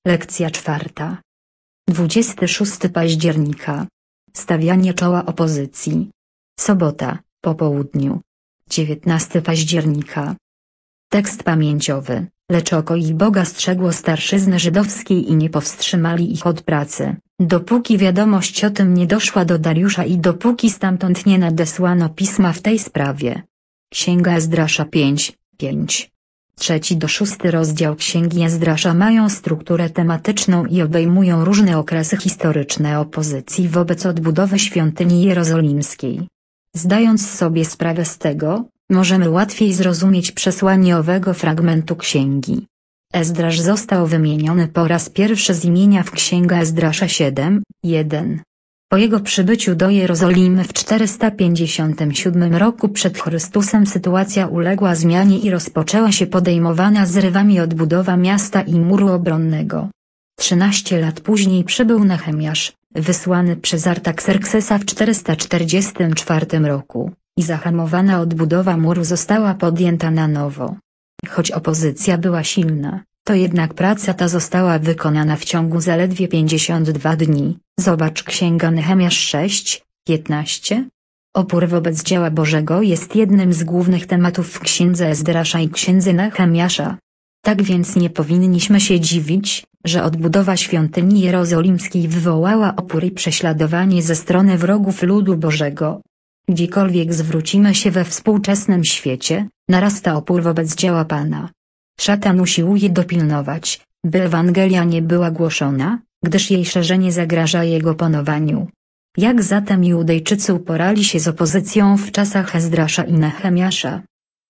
Lekcja 4. 26 października. Stawianie czoła opozycji. Sobota, po południu. 19 października. Tekst pamięciowy. Lecz oko ich Boga strzegło starszyzny żydowskiej i nie powstrzymali ich od pracy, dopóki wiadomość o tym nie doszła do Dariusza i dopóki stamtąd nie nadesłano pisma w tej sprawie. Księga Ezdrasza 5:5. 3-6 rozdział Księgi Ezdrasza mają strukturę tematyczną i obejmują różne okresy historyczne opozycji wobec odbudowy świątyni jerozolimskiej. Zdając sobie sprawę z tego, możemy łatwiej zrozumieć przesłanie owego fragmentu księgi. Ezdrasz został wymieniony po raz pierwszy z imienia w Księga Ezdrasza 7:1. Po jego przybyciu do Jerozolimy w 457 roku przed Chrystusem sytuacja uległa zmianie i rozpoczęła się podejmowana zrywami odbudowa miasta i muru obronnego. 13 lat później przybył Nehemiasz, wysłany przez Artaxerxesa w 444 roku, i zahamowana odbudowa muru została podjęta na nowo. Choć opozycja była silna, to jednak praca ta została wykonana w ciągu zaledwie 52 dni. Zobacz Księga Nehemiasz 6:15. Opór wobec dzieła Bożego jest jednym z głównych tematów w Księdze Ezdrasza i Księdze Nehemiasza. Tak więc nie powinniśmy się dziwić, że odbudowa świątyni jerozolimskiej wywołała opór i prześladowanie ze strony wrogów ludu Bożego. Gdziekolwiek zwrócimy się we współczesnym świecie, narasta opór wobec dzieła Pana. Szatan usiłuje dopilnować, by Ewangelia nie była głoszona, gdyż jej szerzenie zagraża jego panowaniu. Jak zatem Judejczycy uporali się z opozycją w czasach Ezdrasza i Nehemiasza?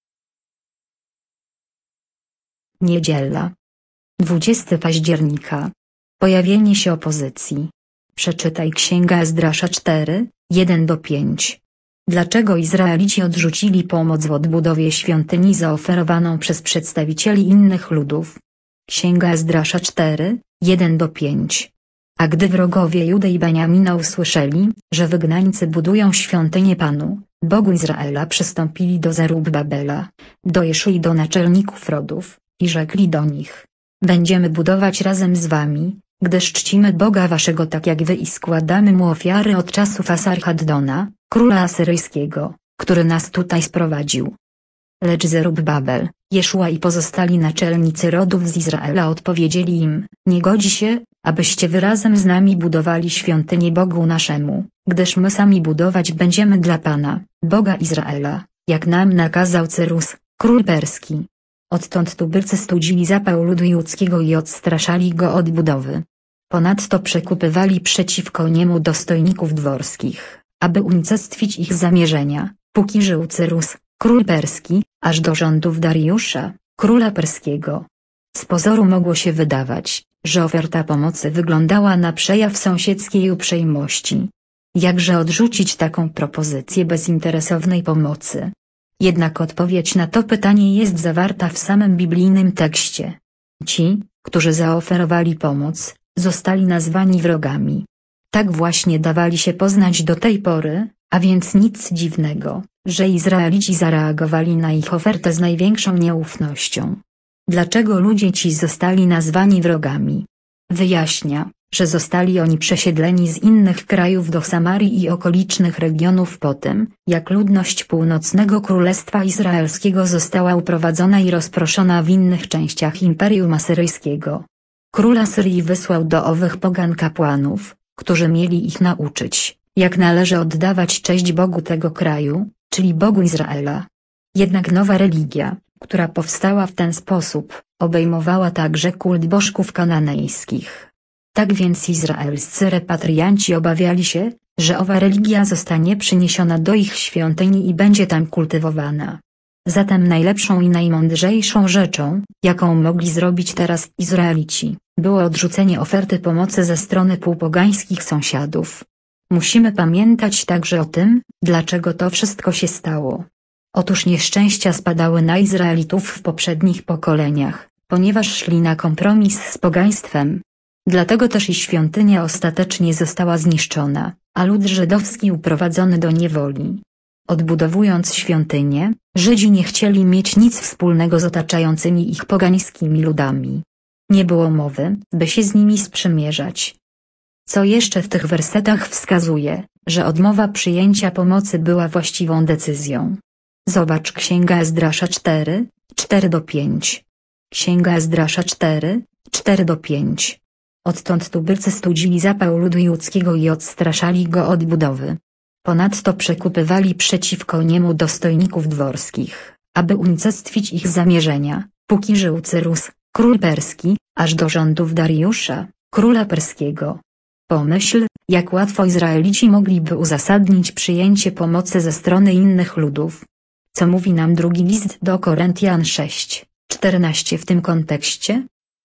Niedziela. 20 października. Pojawienie się opozycji. Przeczytaj Księga Ezdrasza 4:1-5. Dlaczego Izraelici odrzucili pomoc w odbudowie świątyni zaoferowaną przez przedstawicieli innych ludów? Księga Ezdrasza 4:1-5. A gdy wrogowie Judy i Beniamina usłyszeli, że wygnańcy budują świątynię Panu, Bogu Izraela, przystąpili do Zerubbabela, do Jeszu i do naczelników rodów, i rzekli do nich: będziemy budować razem z wami, gdyż czcimy Boga waszego tak jak wy i składamy mu ofiary od czasów Asarhaddona, króla asyryjskiego, który nas tutaj sprowadził. Lecz Zerubbabel, Jeszua i pozostali naczelnicy rodów z Izraela odpowiedzieli im: nie godzi się, abyście wy razem z nami budowali świątynię Bogu naszemu, gdyż my sami budować będziemy dla Pana, Boga Izraela, jak nam nakazał Cyrus, król perski. Odtąd tubylcy studzili zapał ludu judzkiego i odstraszali go od budowy. Ponadto przekupywali przeciwko niemu dostojników dworskich, aby unicestwić ich zamierzenia, póki żył Cyrus, król perski, aż do rządów Dariusza, króla perskiego. Z pozoru mogło się wydawać, że oferta pomocy wyglądała na przejaw sąsiedzkiej uprzejmości. Jakże odrzucić taką propozycję bezinteresownej pomocy? Jednak odpowiedź na to pytanie jest zawarta w samym biblijnym tekście. Ci, którzy zaoferowali pomoc, zostali nazwani wrogami. Tak właśnie dawali się poznać do tej pory, a więc nic dziwnego, że Izraelici zareagowali na ich ofertę z największą nieufnością. Dlaczego ludzie ci zostali nazwani wrogami? Wyjaśnia, że zostali oni przesiedleni z innych krajów do Samarii i okolicznych regionów po tym, jak ludność północnego Królestwa Izraelskiego została uprowadzona i rozproszona w innych częściach Imperium Asyryjskiego. Król Asyrii wysłał do owych pogan kapłanów, którzy mieli ich nauczyć, jak należy oddawać cześć Bogu tego kraju, czyli Bogu Izraela. Jednak nowa religia, która powstała w ten sposób, obejmowała także kult bożków kananejskich. Tak więc izraelscy repatrianci obawiali się, że owa religia zostanie przyniesiona do ich świątyni i będzie tam kultywowana. Zatem najlepszą i najmądrzejszą rzeczą, jaką mogli zrobić teraz Izraelici, było odrzucenie oferty pomocy ze strony półpogańskich sąsiadów. Musimy pamiętać także o tym, dlaczego to wszystko się stało. Otóż nieszczęścia spadały na Izraelitów w poprzednich pokoleniach, ponieważ szli na kompromis z pogaństwem. Dlatego też i świątynia ostatecznie została zniszczona, a lud żydowski uprowadzony do niewoli. Odbudowując świątynię, Żydzi nie chcieli mieć nic wspólnego z otaczającymi ich pogańskimi ludami. Nie było mowy, by się z nimi sprzymierzać. Co jeszcze w tych wersetach wskazuje, że odmowa przyjęcia pomocy była właściwą decyzją. Zobacz Księga Ezdrasza 4, 4-5. Księga Ezdrasza 4, 4-5. Odtąd tubylcy studzili zapał ludu judzkiego i odstraszali go od budowy. Ponadto przekupywali przeciwko niemu dostojników dworskich, aby unicestwić ich zamierzenia, póki żył Cyrus, król perski, aż do rządów Dariusza, króla perskiego. Pomyśl, jak łatwo Izraelici mogliby uzasadnić przyjęcie pomocy ze strony innych ludów. Co mówi nam drugi list do Koryntian 6, 14 w tym kontekście?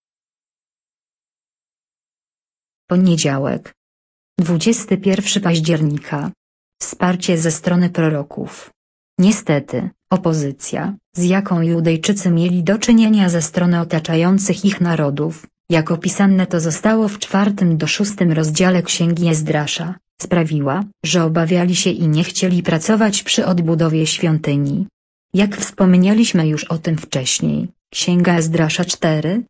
Poniedziałek. 21 października. Wsparcie ze strony proroków. Niestety, opozycja, z jaką Judejczycy mieli do czynienia ze strony otaczających ich narodów, jak opisane to zostało w 4-6 rozdziale Księgi Ezdrasza, sprawiła, że obawiali się i nie chcieli pracować przy odbudowie świątyni. Jak wspomnieliśmy już o tym wcześniej, Księga Ezdrasza 4,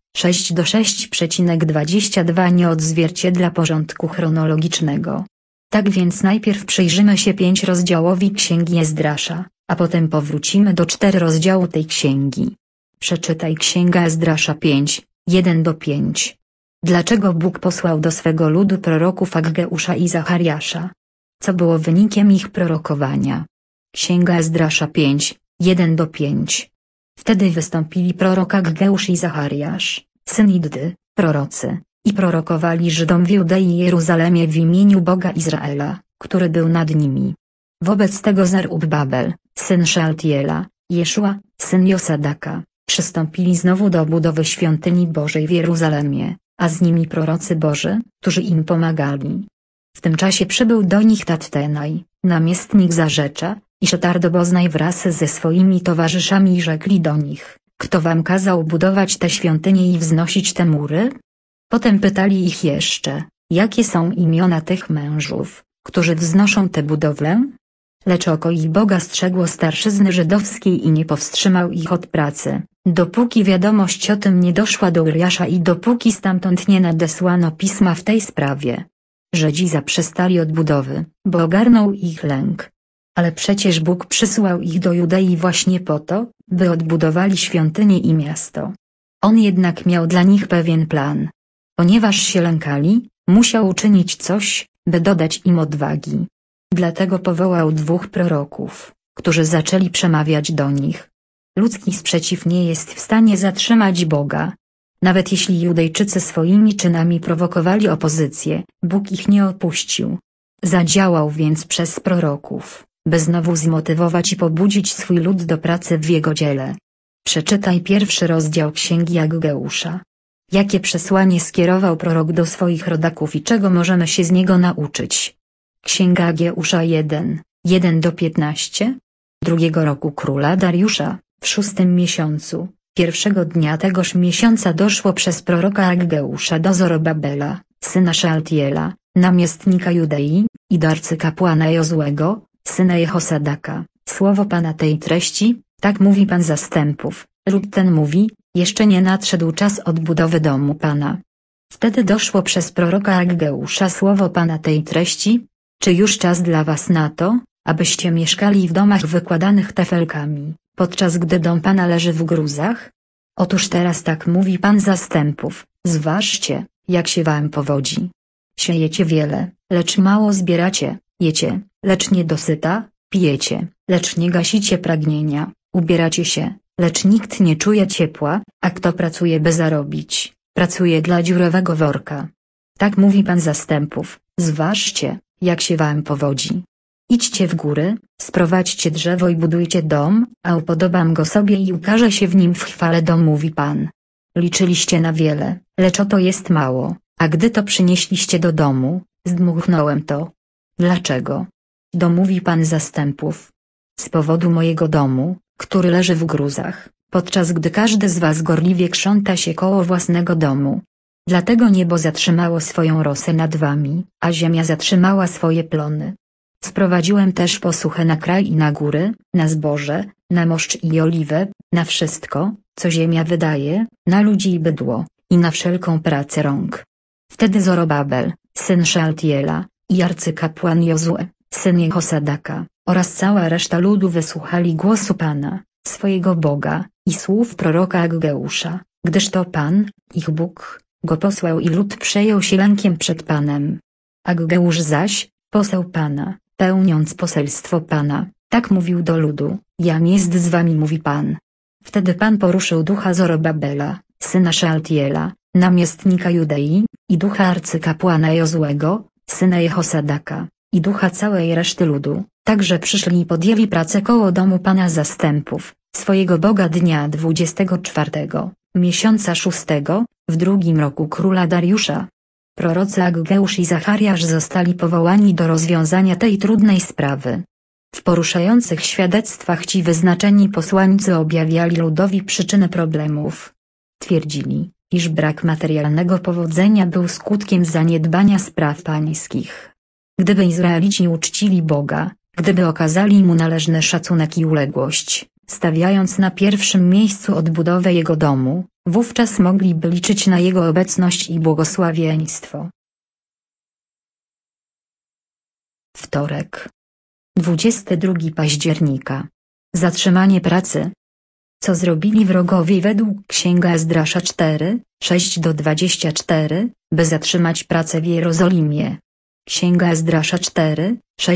6-6,22 nie odzwierciedla porządku chronologicznego. Tak więc najpierw przyjrzymy się 5 rozdziałowi Księgi Ezdrasza, a potem powrócimy do 4 rozdziału tej księgi. Przeczytaj Księga Ezdrasza 5, 1-5. Dlaczego Bóg posłał do swego ludu proroków Aggeusza i Zachariasza? Co było wynikiem ich prorokowania? Księga Ezdrasza 5, 1-5. Wtedy wystąpili prorok Aggeusz i Zachariasz, syn Iddy, prorocy, i prorokowali Żydom w Judei i Jeruzalemie w imieniu Boga Izraela, który był nad nimi. Wobec tego Zerubbabel, syn Szealtiela, Jeszua, syn Josadaka, przystąpili znowu do budowy świątyni Bożej w Jeruzalemie, a z nimi prorocy Boży, którzy im pomagali. W tym czasie przybył do nich Tattenaj, namiestnik Zarzecza, i Szetardoboznaj wraz ze swoimi towarzyszami i rzekli do nich: kto wam kazał budować te świątynie i wznosić te mury? Potem pytali ich jeszcze, jakie są imiona tych mężów, którzy wznoszą tę budowlę? Lecz oko ich Boga strzegło starszyzny żydowskiej i nie powstrzymał ich od pracy, dopóki wiadomość o tym nie doszła do Uriasza i dopóki stamtąd nie nadesłano pisma w tej sprawie. Żydzi zaprzestali od budowy, bo ogarnął ich lęk. Ale przecież Bóg przysłał ich do Judei właśnie po to, by odbudowali świątynię i miasto. On jednak miał dla nich pewien plan. Ponieważ się lękali, musiał uczynić coś, by dodać im odwagi. Dlatego powołał 2 proroków, którzy zaczęli przemawiać do nich. Ludzki sprzeciw nie jest w stanie zatrzymać Boga. Nawet jeśli Judejczycy swoimi czynami prowokowali opozycję, Bóg ich nie opuścił. Zadziałał więc przez proroków, by znowu zmotywować i pobudzić swój lud do pracy w jego dziele. Przeczytaj 1 rozdział Księgi Aggeusza. Jakie przesłanie skierował prorok do swoich rodaków i czego możemy się z niego nauczyć? Księga Aggeusza 1, 1-15. 2 roku króla Dariusza, w 6 miesiącu, 1 dnia tegoż miesiąca doszło przez proroka Aggeusza do Zorobabela, syna Szealtiela, namiestnika Judei, i do arcykapłana Jozłego, syna Jehosadaka, słowo Pana tej treści: tak mówi Pan zastępów, lud ten mówi, jeszcze nie nadszedł czas odbudowy domu Pana. Wtedy doszło przez proroka Aggeusza słowo Pana tej treści: czy już czas dla was na to, abyście mieszkali w domach wykładanych tafelkami, podczas gdy dom Pana leży w gruzach? Otóż teraz tak mówi Pan zastępów, zważcie, jak się wam powodzi. Siejecie wiele, lecz mało zbieracie, jecie, lecz nie dosyta, pijecie, lecz nie gasicie pragnienia, ubieracie się, lecz nikt nie czuje ciepła, a kto pracuje by zarobić, pracuje dla dziurowego worka. Tak mówi Pan zastępów, zważcie, jak się wam powodzi. Idźcie w góry, sprowadźcie drzewo i budujcie dom, a upodobam go sobie i ukaże się w nim w chwale dom, mówi Pan. Liczyliście na wiele, lecz oto jest mało, a gdy to przynieśliście do domu, zdmuchnąłem to. Dlaczego? Mówi Pan zastępów. Z powodu mojego domu, który leży w gruzach, podczas gdy każdy z was gorliwie krząta się koło własnego domu. Dlatego niebo zatrzymało swoją rosę nad wami, a ziemia zatrzymała swoje plony. Sprowadziłem też posuchę na kraj i na góry, na zboże, na moszcz i oliwę, na wszystko, co ziemia wydaje, na ludzi i bydło, i na wszelką pracę rąk. Wtedy Zorobabel, syn Szealtiela, i arcykapłan Jozue, syn Jehosadaka, oraz cała reszta ludu wysłuchali głosu Pana, swojego Boga, i słów proroka Aggeusza, gdyż to Pan, ich Bóg, go posłał i lud przejął się lękiem przed Panem. Aggeusz zaś, poseł Pana, pełniąc poselstwo Pana, tak mówił do ludu: Jam jest z wami, mówi Pan. Wtedy Pan poruszył ducha Zorobabela, syna Szealtiela, namiestnika Judei, i ducha arcykapłana Jozuego, syna Jehosadaka, i ducha całej reszty ludu, tak że przyszli i podjęli pracę koło domu Pana zastępów, swojego Boga dnia 24, miesiąca 6, w 2 roku króla Dariusza. Prorocy Aggeusz i Zachariasz zostali powołani do rozwiązania tej trudnej sprawy. W poruszających świadectwach ci wyznaczeni posłańcy objawiali ludowi przyczyny problemów. Twierdzili, iż brak materialnego powodzenia był skutkiem zaniedbania spraw pańskich. Gdyby Izraelici uczcili Boga, gdyby okazali Mu należny szacunek i uległość, stawiając na pierwszym miejscu odbudowę Jego domu, wówczas mogliby liczyć na Jego obecność i błogosławieństwo. Wtorek. 22 października. Zatrzymanie pracy. Co zrobili wrogowie według Księga Ezdrasza 4, 6-24, by zatrzymać pracę w Jerozolimie? Księga Ezdrasza 4,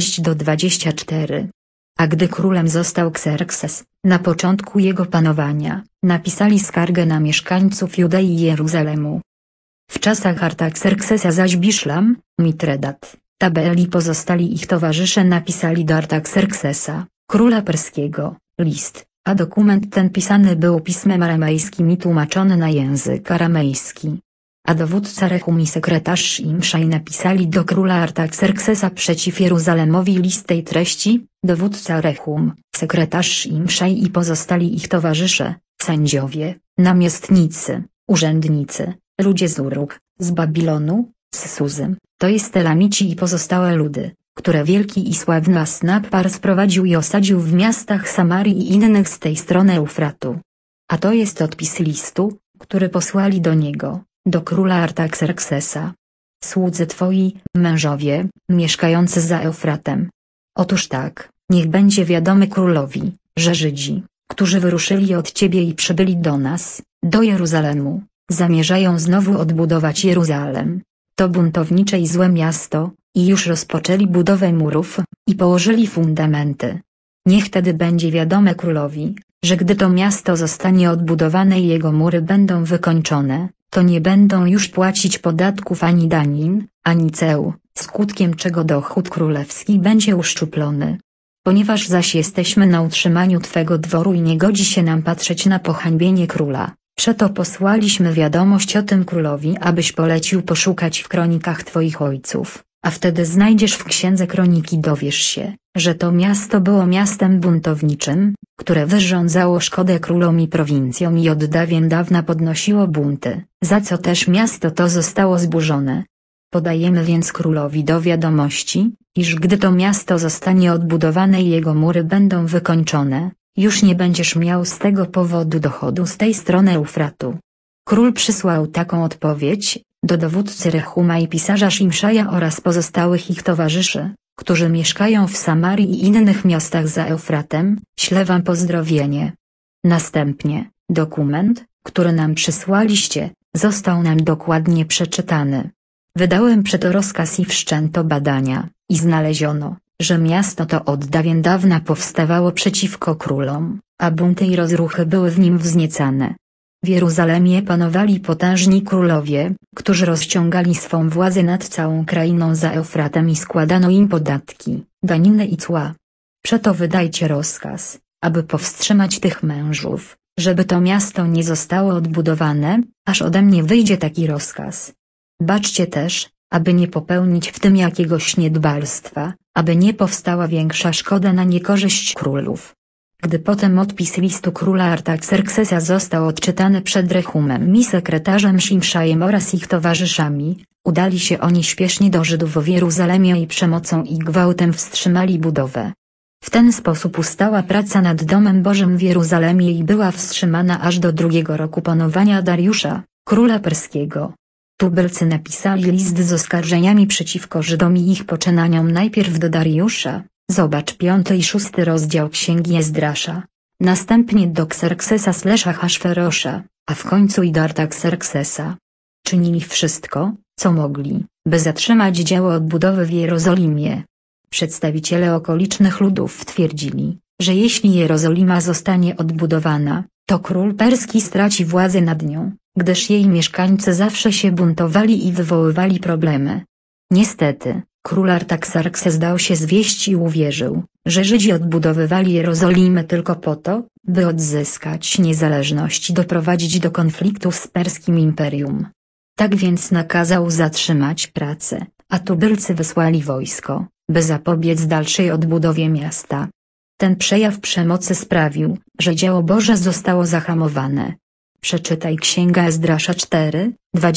6-24. A gdy królem został Kserkses, na początku jego panowania, napisali skargę na mieszkańców Judei i Jeruzalemu. W czasach Artakserksesa zaś Biszlam, Mitredat, Tabeel i pozostali ich towarzysze napisali do Artakserksesa, króla perskiego, list, a dokument ten pisany był pismem aramejskim i tłumaczony na język aramejski. A dowódca Rehum i sekretarz Szimszaj napisali do króla Artakserksesa przeciw Jeruzalemowi list tej treści: dowódca Rehum, sekretarz Szimszaj i pozostali ich towarzysze, sędziowie, namiestnicy, urzędnicy, ludzie z Uruk, z Babilonu, z Suzym, to jest Elamici i pozostałe ludy, które wielki i sławny Asnapar sprowadził i osadził w miastach Samarii i innych z tej strony Eufratu. A to jest odpis listu, który posłali do niego, do króla Artakserksesa. Słudzy twoi, mężowie, mieszkający za Eufratem. Otóż tak, niech będzie wiadome królowi, że Żydzi, którzy wyruszyli od ciebie i przybyli do nas, do Jeruzalemu, zamierzają znowu odbudować Jeruzalem. To buntownicze i złe miasto, i już rozpoczęli budowę murów, i położyli fundamenty. Niech tedy będzie wiadome królowi, że gdy to miasto zostanie odbudowane i jego mury będą wykończone, to nie będą już płacić podatków ani danin, ani ceł, skutkiem czego dochód królewski będzie uszczuplony. Ponieważ zaś jesteśmy na utrzymaniu Twego dworu i nie godzi się nam patrzeć na pohańbienie króla, przeto posłaliśmy wiadomość o tym królowi, abyś polecił poszukać w kronikach Twoich ojców, a wtedy znajdziesz w księdze kroniki, dowiesz się, że to miasto było miastem buntowniczym, które wyrządzało szkodę królom i prowincjom i od dawien dawna podnosiło bunty, za co też miasto to zostało zburzone. Podajemy więc królowi do wiadomości, iż gdy to miasto zostanie odbudowane i jego mury będą wykończone, już nie będziesz miał z tego powodu dochodu z tej strony Eufratu. Król przysłał taką odpowiedź do dowódcy Rehuma i pisarza Szimszaja oraz pozostałych ich towarzyszy, którzy mieszkają w Samarii i innych miastach za Eufratem: ślę wam pozdrowienie. Następnie, dokument, który nam przysłaliście, został nam dokładnie przeczytany. Wydałem przeto rozkaz i wszczęto badania, i znaleziono, że miasto to od dawien dawna powstawało przeciwko królom, a bunty i rozruchy były w nim wzniecane. W Jeruzalemie panowali potężni królowie, którzy rozciągali swą władzę nad całą krainą za Eufratem i składano im podatki, daniny i cła. Przeto wydajcie rozkaz, aby powstrzymać tych mężów, żeby to miasto nie zostało odbudowane, aż ode mnie wyjdzie taki rozkaz. Baczcie też, aby nie popełnić w tym jakiegoś niedbalstwa, aby nie powstała większa szkoda na niekorzyść królów. Gdy potem odpis listu króla Artakserksesa został odczytany przed Rehumem i sekretarzem Szimszajem oraz ich towarzyszami, udali się oni śpiesznie do Żydów w Jeruzalemie i przemocą i gwałtem wstrzymali budowę. W ten sposób ustała praca nad Domem Bożym w Jeruzalemie i była wstrzymana aż do 2 roku panowania Dariusza, króla perskiego. Tubylcy napisali list z oskarżeniami przeciwko Żydom i ich poczynaniom najpierw do Dariusza, zobacz 5 i 6 rozdział Księgi Ezdrasza, następnie do Kserksesa/Ahasferosza, a w końcu i do Artaxerxesa. Czynili wszystko, co mogli, by zatrzymać dzieło odbudowy w Jerozolimie. Przedstawiciele okolicznych ludów twierdzili, że jeśli Jerozolima zostanie odbudowana, to król perski straci władzę nad nią, gdyż jej mieszkańcy zawsze się buntowali i wywoływali problemy. Niestety, król Artaxerxes dał się zwieść i uwierzył, że Żydzi odbudowywali Jerozolimę tylko po to, by odzyskać niezależność i doprowadzić do konfliktu z perskim imperium. Tak więc nakazał zatrzymać pracę, a tubylcy wysłali wojsko, by zapobiec dalszej odbudowie miasta. Ten przejaw przemocy sprawił, że dzieło Boże zostało zahamowane. Przeczytaj Księga Ezdrasza 4,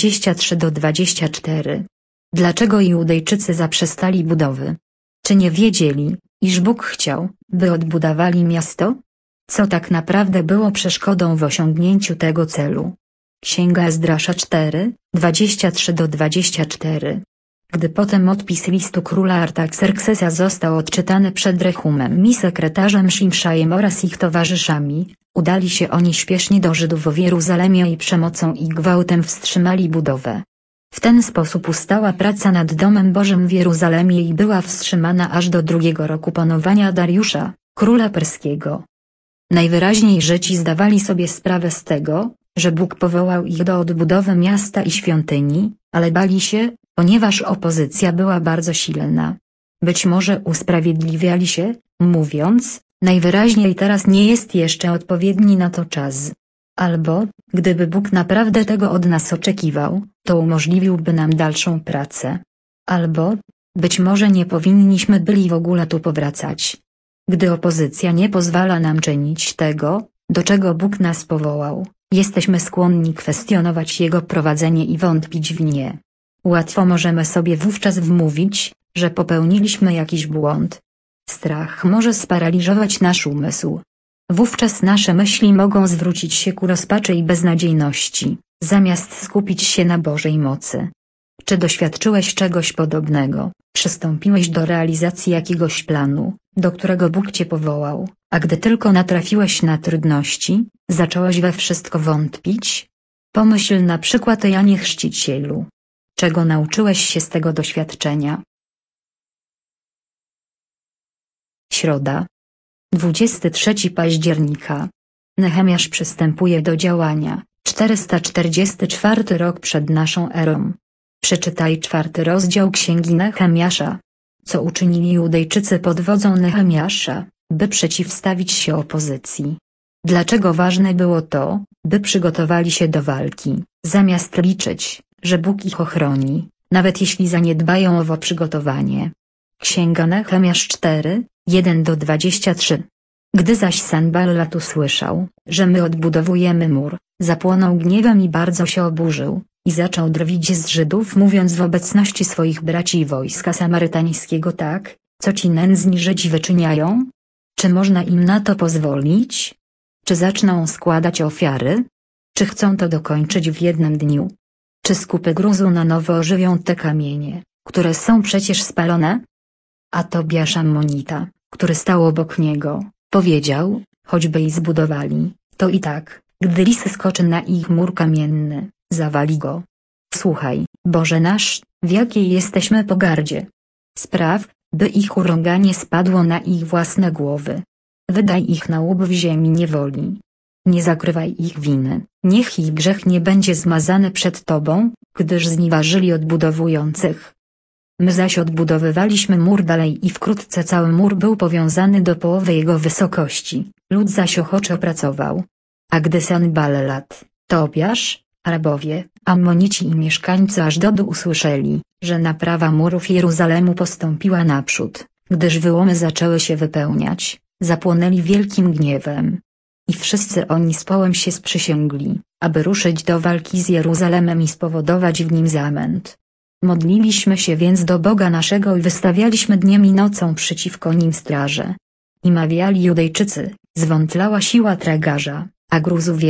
23-24. Dlaczego Judejczycy zaprzestali budowy? Czy nie wiedzieli, iż Bóg chciał, by odbudowali miasto? Co tak naprawdę było przeszkodą w osiągnięciu tego celu? Księga Ezdrasza 4, 23-24. Gdy potem odpis listu króla Artaxerxesa został odczytany przed Rehumem i sekretarzem Szimszajem oraz ich towarzyszami, udali się oni śpiesznie do Żydów w Jeruzalemie i przemocą i gwałtem wstrzymali budowę. W ten sposób ustała praca nad Domem Bożym w Jeruzalemie i była wstrzymana aż do 2 roku panowania Dariusza, króla perskiego. Najwyraźniej Żydzi zdawali sobie sprawę z tego, że Bóg powołał ich do odbudowy miasta i świątyni, ale bali się, ponieważ opozycja była bardzo silna. Być może usprawiedliwiali się, mówiąc, najwyraźniej teraz nie jest jeszcze odpowiedni na to czas. Albo, gdyby Bóg naprawdę tego od nas oczekiwał, to umożliwiłby nam dalszą pracę. Albo, być może nie powinniśmy byli w ogóle tu powracać. Gdy opozycja nie pozwala nam czynić tego, do czego Bóg nas powołał, jesteśmy skłonni kwestionować Jego prowadzenie i wątpić w nie. Łatwo możemy sobie wówczas wmówić, że popełniliśmy jakiś błąd. Strach może sparaliżować nasz umysł. Wówczas nasze myśli mogą zwrócić się ku rozpaczy i beznadziejności, zamiast skupić się na Bożej mocy. Czy doświadczyłeś czegoś podobnego? Przystąpiłeś do realizacji jakiegoś planu, do którego Bóg cię powołał, a gdy tylko natrafiłeś na trudności, zacząłeś we wszystko wątpić? Pomyśl na przykład o Janie Chrzcicielu. Czego nauczyłeś się z tego doświadczenia? Środa. 23 października. Nehemiasz przystępuje do działania. 444 rok przed naszą erą. Przeczytaj 4 rozdział Księgi Nehemiasza. Co uczynili Judejczycy pod wodzą Nehemiasza, by przeciwstawić się opozycji? Dlaczego ważne było to, by przygotowali się do walki, zamiast liczyć, że Bóg ich ochroni, nawet jeśli zaniedbają owo przygotowanie? Księga Nehemiasz 4, 1-23. Gdy zaś Sanballat usłyszał, że my odbudowujemy mur, zapłonął gniewem i bardzo się oburzył, i zaczął drwić z Żydów, mówiąc w obecności swoich braci i wojska samarytańskiego: tak, co ci nędzni Żydzi wyczyniają? Czy można im na to pozwolić? Czy zaczną składać ofiary? Czy chcą to dokończyć w jednym dniu? Czy z kupy gruzu na nowo ożywią te kamienie, które są przecież spalone? A Tobiasz Ammonita, który stał obok niego, powiedział: choćby i zbudowali, to i tak, gdy lis skoczy na ich mur kamienny, zawali go. Słuchaj, Boże nasz, w jakiej jesteśmy pogardzie. Spraw, by ich urąganie spadło na ich własne głowy. Wydaj ich na łup w ziemi niewoli. Nie zakrywaj ich winy, niech ich grzech nie będzie zmazany przed Tobą, gdyż znieważyli odbudowujących. My zaś odbudowywaliśmy mur dalej i wkrótce cały mur był powiązany do połowy jego wysokości, lud zaś ochoczo pracował. A gdy Sanballat, Tobiasz, Arabowie, Ammonici i mieszkańcy Ażdodu usłyszeli, że naprawa murów Jeruzalemu postąpiła naprzód, gdyż wyłomy zaczęły się wypełniać, zapłonęli wielkim gniewem. I wszyscy oni z połem się sprzysięgli, aby ruszyć do walki z Jeruzalemem i spowodować w nim zamęt. Modliliśmy się więc do Boga naszego i wystawialiśmy dniem i nocą przeciwko nim straże. I mawiali Judejczycy: zwątlała siła tragarza, a gruzu wiele,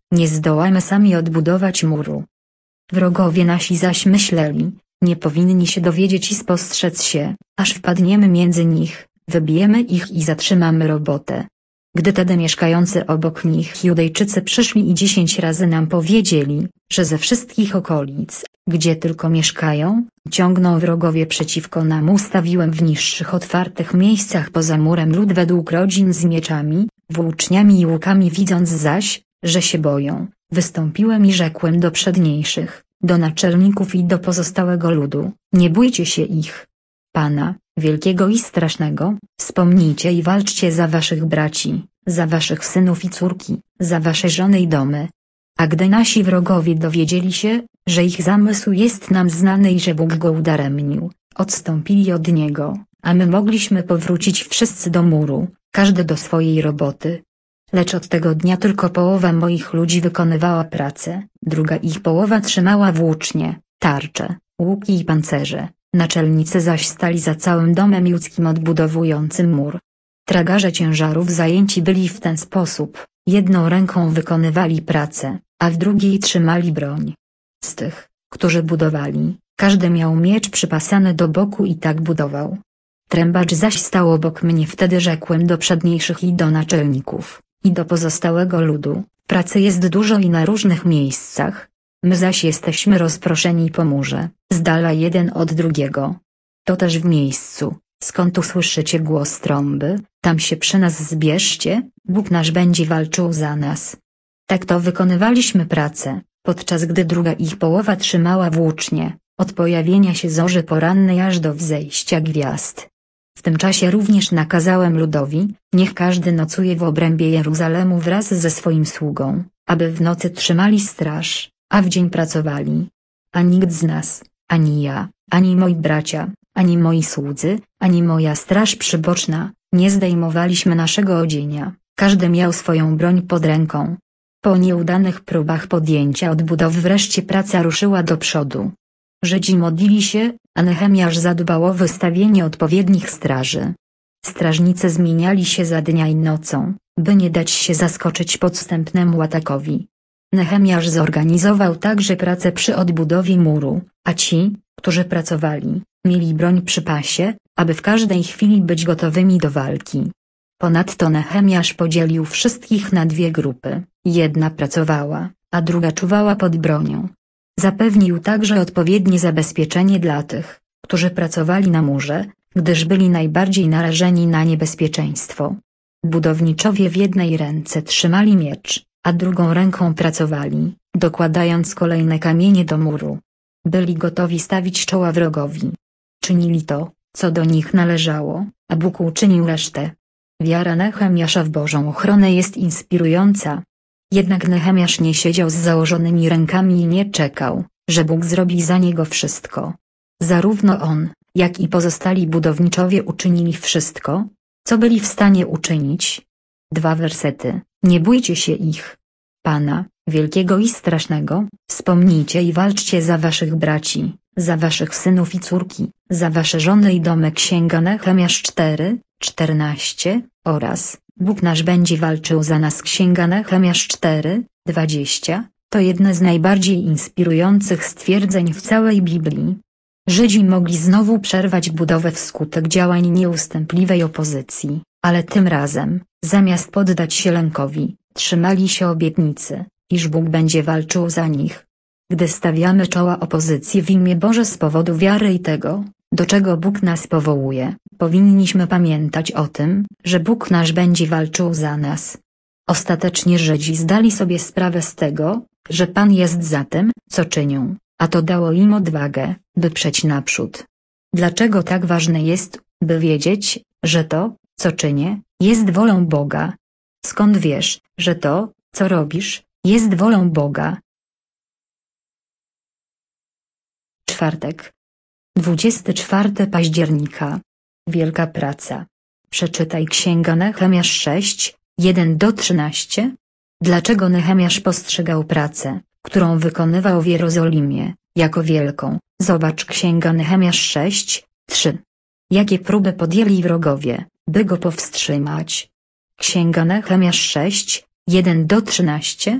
Nie zdołamy sami odbudować muru. Wrogowie nasi zaś myśleli, nie powinni się dowiedzieć i spostrzec się, aż wpadniemy między nich, wybijemy ich i zatrzymamy robotę. Gdy tedy mieszkający obok nich Judejczycy przyszli i 10 razy nam powiedzieli, że ze wszystkich okolic, gdzie tylko mieszkają, ciągną wrogowie przeciwko nam, ustawiłem w niższych otwartych miejscach poza murem lud według rodzin z mieczami, włóczniami i łukami. Widząc zaś, że się boją, wystąpiłem i rzekłem do przedniejszych, do naczelników i do pozostałego ludu: nie bójcie się ich. Pana, wielkiego i strasznego, wspomnijcie i walczcie za waszych braci, za waszych synów i córki, za wasze żony i domy. A gdy nasi wrogowie dowiedzieli się, że ich zamysł jest nam znany i że Bóg go udaremnił, odstąpili od niego, a my mogliśmy powrócić wszyscy do muru, każdy do swojej roboty. Lecz od tego dnia tylko połowa moich ludzi wykonywała pracę, druga ich połowa trzymała włócznie, tarcze, łuki i pancerze, naczelnicy zaś stali za całym domem judzkim odbudowującym mur. Tragarze ciężarów zajęci byli w ten sposób, jedną ręką wykonywali pracę, a w drugiej trzymali broń. Z tych, którzy budowali, każdy miał miecz przypasany do boku i tak budował. Trębacz zaś stał obok mnie. Wtedy rzekłem do przedniejszych i do naczelników, i do pozostałego ludu: pracy jest dużo i na różnych miejscach, my zaś jesteśmy rozproszeni po murze, z dala jeden od drugiego. To też w miejscu, skąd usłyszycie głos trąby, tam się przy nas zbierzcie, Bóg nasz będzie walczył za nas. Tak to wykonywaliśmy pracę, podczas gdy druga ich połowa trzymała włócznie, od pojawienia się zorzy porannej aż do wzejścia gwiazd. W tym czasie również nakazałem ludowi, niech każdy nocuje w obrębie Jeruzalemu wraz ze swoim sługą, aby w nocy trzymali straż, a w dzień pracowali. A nikt z nas, ani ja, ani moi bracia, ani moi słudzy, ani moja straż przyboczna, nie zdejmowaliśmy naszego odzienia, każdy miał swoją broń pod ręką. Po nieudanych próbach podjęcia odbudowy wreszcie praca ruszyła do przodu. Żydzi modlili się, a Nehemiasz zadbał o wystawienie odpowiednich straży. Strażnicy zmieniali się za dnia i nocą, by nie dać się zaskoczyć podstępnemu atakowi. Nehemiasz zorganizował także pracę przy odbudowie muru, a ci, którzy pracowali, mieli broń przy pasie, aby w każdej chwili być gotowymi do walki. Ponadto Nehemiasz podzielił wszystkich na dwie grupy, jedna pracowała, a druga czuwała pod bronią. Zapewnił także odpowiednie zabezpieczenie dla tych, którzy pracowali na murze, gdyż byli najbardziej narażeni na niebezpieczeństwo. Budowniczowie w jednej ręce trzymali miecz, a drugą ręką pracowali, dokładając kolejne kamienie do muru. Byli gotowi stawić czoła wrogowi. Czynili to, co do nich należało, a Bóg uczynił resztę. Wiara Nehemiasza w Bożą ochronę jest inspirująca. Jednak Nehemiasz nie siedział z założonymi rękami i nie czekał, że Bóg zrobi za niego wszystko. Zarówno on, jak i pozostali budowniczowie uczynili wszystko, co byli w stanie uczynić. 2 wersety. Nie bójcie się ich. Pana, wielkiego i strasznego, wspomnijcie i walczcie za waszych braci, za waszych synów i córki, za wasze żony i domy. Księga Nehemiasz 4:14, oraz Bóg nasz będzie walczył za nas. Księga Nehemiasz 4:20, to jedne z najbardziej inspirujących stwierdzeń w całej Biblii. Żydzi mogli znowu przerwać budowę wskutek działań nieustępliwej opozycji, ale tym razem, zamiast poddać się lękowi, trzymali się obietnicy, iż Bóg będzie walczył za nich. Gdy stawiamy czoła opozycji w imię Boże z powodu wiary i tego, do czego Bóg nas powołuje, powinniśmy pamiętać o tym, że Bóg nasz będzie walczył za nas. Ostatecznie Żydzi zdali sobie sprawę z tego, że Pan jest za tym, co czynią, a to dało im odwagę, by przejść naprzód. Dlaczego tak ważne jest, by wiedzieć, że to, co czynię, jest wolą Boga? Skąd wiesz, że to, co robisz, jest wolą Boga? Czwartek. 24 października. Wielka praca. Przeczytaj Księga Nehemiasz 6:1-13. Dlaczego Nehemiasz postrzegał pracę, którą wykonywał w Jerozolimie, jako wielką? Zobacz Księga Nehemiasz 6:3. Jakie próby podjęli wrogowie, by go powstrzymać? Księga Nehemiasz 6:1-13.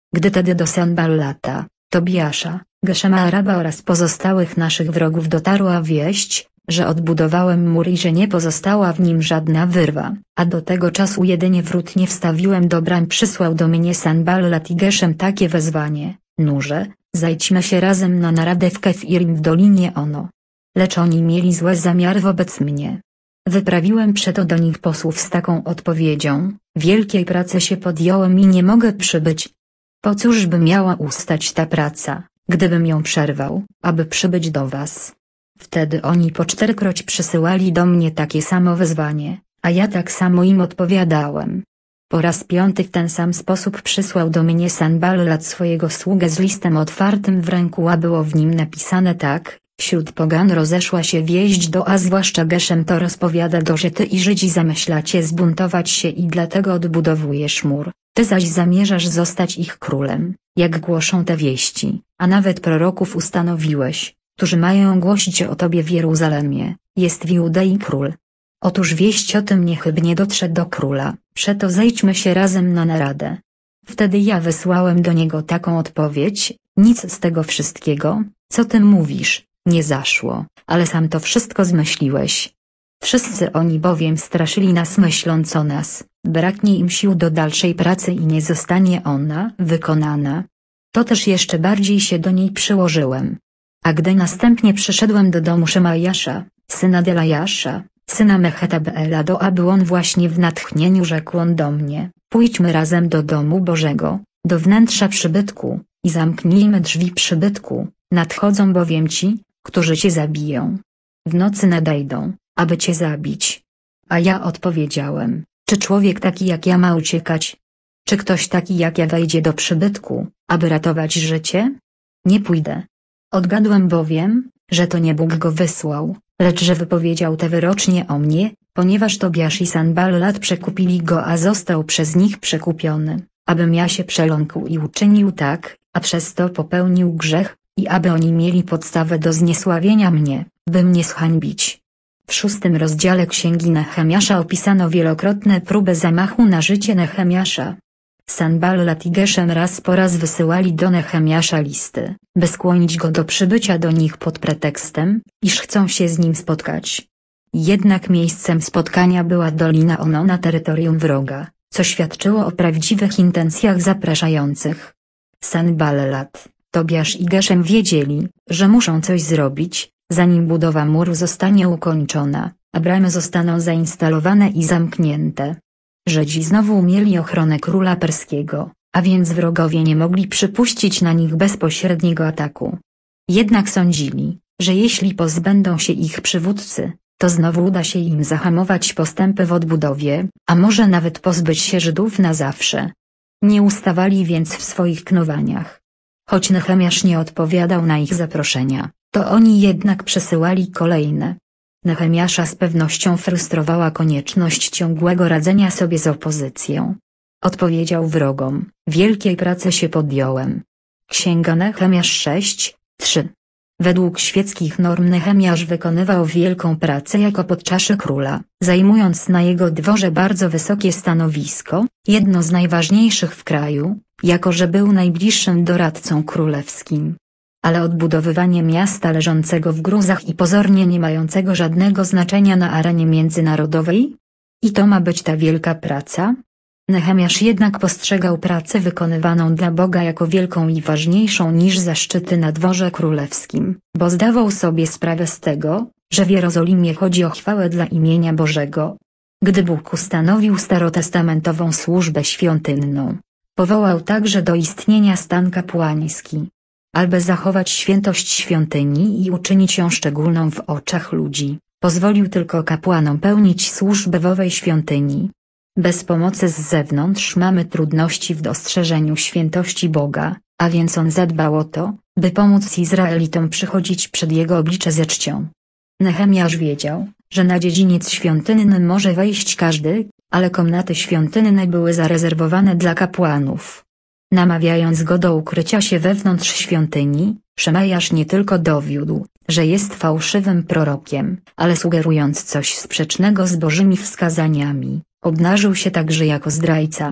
Gdy tedy do Sanballata, Tobiasza, Geszema Araba oraz pozostałych naszych wrogów dotarła wieść, że odbudowałem mur i że nie pozostała w nim żadna wyrwa, a do tego czasu jedynie wrót nie wstawiłem do brań, przysłał do mnie Sanballat i Geszem takie wezwanie: nurze, zajdźmy się razem na naradę w Kefirim w Dolinie Ono. Lecz oni mieli złe zamiary wobec mnie. Wyprawiłem przeto do nich posłów z taką odpowiedzią: wielkiej pracy się podjąłem i nie mogę przybyć. Po cóż by miała ustać ta praca, gdybym ją przerwał, aby przybyć do was? Wtedy oni po 4-kroć przysyłali do mnie takie samo wezwanie, a ja tak samo im odpowiadałem. Po raz 5 w ten sam sposób przysłał do mnie Sanballat swojego sługę z listem otwartym w ręku, a było w nim napisane tak: wśród pogan rozeszła się wieść do, a zwłaszcza Geszem to rozpowiada do, że ty i Żydzi zamyślacie zbuntować się i dlatego odbudowujesz mur, ty zaś zamierzasz zostać ich królem, jak głoszą te wieści, a nawet proroków ustanowiłeś, którzy mają głosić o tobie w Jeruzalemie, jest w Judei król. Otóż wieść o tym niechybnie dotrze do króla, przeto zejdźmy się razem na naradę. Wtedy ja wysłałem do niego taką odpowiedź: nic z tego wszystkiego, co ty mówisz, nie zaszło, ale sam to wszystko zmyśliłeś. Wszyscy oni bowiem straszyli nas, myśląc o nas, braknie im sił do dalszej pracy i nie zostanie ona wykonana. To też jeszcze bardziej się do niej przyłożyłem. A gdy następnie przyszedłem do domu Szemajasza, syna Delajasza, syna Mehetabela, aby on właśnie w natchnieniu rzekł on do mnie: pójdźmy razem do domu Bożego, do wnętrza przybytku, i zamknijmy drzwi przybytku, nadchodzą bowiem ci, którzy cię zabiją. W nocy nadejdą, aby cię zabić. A ja odpowiedziałem: czy człowiek taki jak ja ma uciekać? Czy ktoś taki jak ja wejdzie do przybytku, aby ratować życie? Nie pójdę. Odgadłem bowiem, że to nie Bóg go wysłał, lecz że wypowiedział te wyrocznie o mnie, ponieważ Tobiasz i Sanballat przekupili go, a został przez nich przekupiony, abym ja się przeląkł i uczynił tak, a przez to popełnił grzech, i aby oni mieli podstawę do zniesławienia mnie, by mnie zhańbić. W 6 rozdziale Księgi Nehemiasza opisano wielokrotne próby zamachu na życie Nehemiasza. Sanballat i Geszem raz po raz wysyłali do Nehemiasza listy, by skłonić go do przybycia do nich pod pretekstem, iż chcą się z nim spotkać. Jednak miejscem spotkania była Dolina Ono na terytorium wroga, co świadczyło o prawdziwych intencjach zapraszających. Sanballat, Tobiasz i Geszem wiedzieli, że muszą coś zrobić, zanim budowa muru zostanie ukończona, a bramy zostaną zainstalowane i zamknięte. Żydzi znowu mieli ochronę króla perskiego, a więc wrogowie nie mogli przypuścić na nich bezpośredniego ataku. Jednak sądzili, że jeśli pozbędą się ich przywódcy, to znowu uda się im zahamować postępy w odbudowie, a może nawet pozbyć się Żydów na zawsze. Nie ustawali więc w swoich knowaniach. Choć Nehemiasz nie odpowiadał na ich zaproszenia, to oni jednak przesyłali kolejne. Nehemiasza z pewnością frustrowała konieczność ciągłego radzenia sobie z opozycją. Odpowiedział wrogom: wielkiej pracy się podjąłem. Księga Nehemiasz 6:3. Według świeckich norm Nehemiasz wykonywał wielką pracę jako podczaszy króla, zajmując na jego dworze bardzo wysokie stanowisko, jedno z najważniejszych w kraju, jako że był najbliższym doradcą królewskim. Ale odbudowywanie miasta leżącego w gruzach i pozornie nie mającego żadnego znaczenia na arenie międzynarodowej? I to ma być ta wielka praca? Nehemiasz jednak postrzegał pracę wykonywaną dla Boga jako wielką i ważniejszą niż zaszczyty na dworze królewskim, bo zdawał sobie sprawę z tego, że w Jerozolimie chodzi o chwałę dla imienia Bożego. Gdy Bóg ustanowił starotestamentową służbę świątynną, powołał także do istnienia stan kapłański, aby zachować świętość świątyni i uczynić ją szczególną w oczach ludzi, pozwolił tylko kapłanom pełnić służbę w owej świątyni. Bez pomocy z zewnątrz mamy trudności w dostrzeżeniu świętości Boga, a więc on zadbał o to, by pomóc Izraelitom przychodzić przed jego oblicze ze czcią. Nehemiasz wiedział, że na dziedziniec świątynny może wejść każdy, ale komnaty świątynne były zarezerwowane dla kapłanów. Namawiając go do ukrycia się wewnątrz świątyni, Szemajasz nie tylko dowiódł, że jest fałszywym prorokiem, ale sugerując coś sprzecznego z Bożymi wskazaniami, obnażył się także jako zdrajca.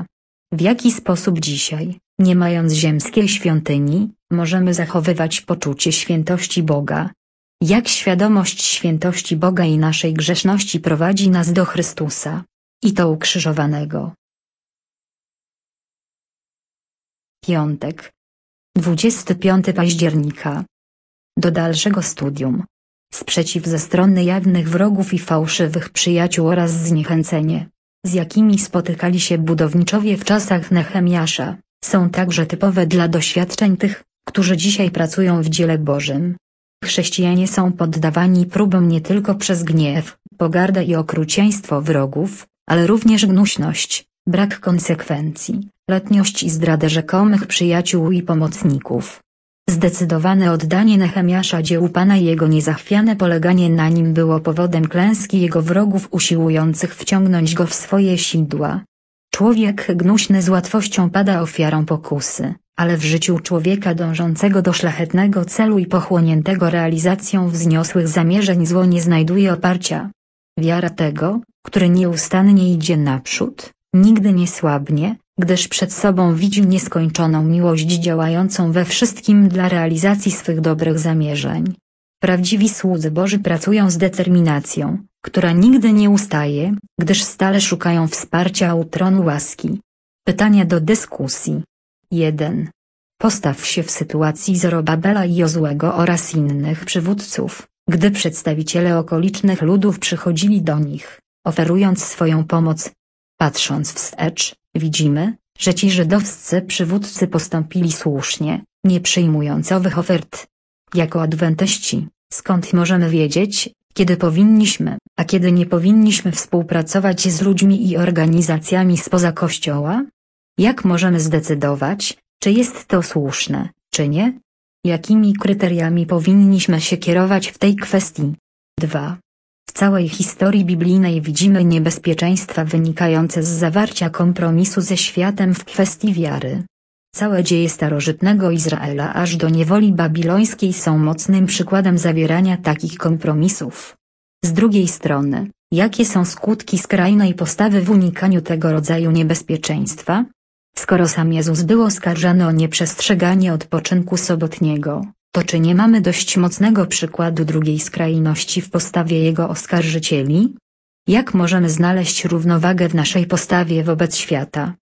W jaki sposób dzisiaj, nie mając ziemskiej świątyni, możemy zachowywać poczucie świętości Boga? Jak świadomość świętości Boga i naszej grzeszności prowadzi nas do Chrystusa, i to ukrzyżowanego? Piątek, 25 października. Do dalszego studium. Sprzeciw ze strony jawnych wrogów i fałszywych przyjaciół oraz zniechęcenie, z jakimi spotykali się budowniczowie w czasach Nehemiasza, są także typowe dla doświadczeń tych, którzy dzisiaj pracują w dziele Bożym. Chrześcijanie są poddawani próbom nie tylko przez gniew, pogardę i okrucieństwo wrogów, ale również gnuśność, brak konsekwencji, letniość i zdradę rzekomych przyjaciół i pomocników. Zdecydowane oddanie Nehemiasza dziełu Pana i jego niezachwiane poleganie na nim było powodem klęski jego wrogów usiłujących wciągnąć go w swoje sidła. Człowiek gnuśny z łatwością pada ofiarą pokusy, ale w życiu człowieka dążącego do szlachetnego celu i pochłoniętego realizacją wzniosłych zamierzeń zło nie znajduje oparcia. Wiara tego, który nieustannie idzie naprzód, nigdy nie słabnie, gdyż przed sobą widzi nieskończoną miłość działającą we wszystkim dla realizacji swych dobrych zamierzeń. Prawdziwi słudzy Boży pracują z determinacją, która nigdy nie ustaje, gdyż stale szukają wsparcia u tronu łaski. Pytania do dyskusji. 1. Postaw się w sytuacji Zorobabela i Jozłego oraz innych przywódców, gdy przedstawiciele okolicznych ludów przychodzili do nich, oferując swoją pomoc. Patrząc wstecz, widzimy, że ci żydowscy przywódcy postąpili słusznie, nie przyjmując owych ofert. Jako adwentyści, skąd możemy wiedzieć, kiedy powinniśmy, a kiedy nie powinniśmy współpracować z ludźmi i organizacjami spoza Kościoła? Jak możemy zdecydować, czy jest to słuszne, czy nie? Jakimi kryteriami powinniśmy się kierować w tej kwestii? 2. W całej historii biblijnej widzimy niebezpieczeństwa wynikające z zawarcia kompromisu ze światem w kwestii wiary. Całe dzieje starożytnego Izraela aż do niewoli babilońskiej są mocnym przykładem zawierania takich kompromisów. Z drugiej strony, jakie są skutki skrajnej postawy w unikaniu tego rodzaju niebezpieczeństwa? Skoro sam Jezus był oskarżany o nieprzestrzeganie odpoczynku sobotniego, to czy nie mamy dość mocnego przykładu drugiej skrajności w postawie Jego oskarżycieli? Jak możemy znaleźć równowagę w naszej postawie wobec świata,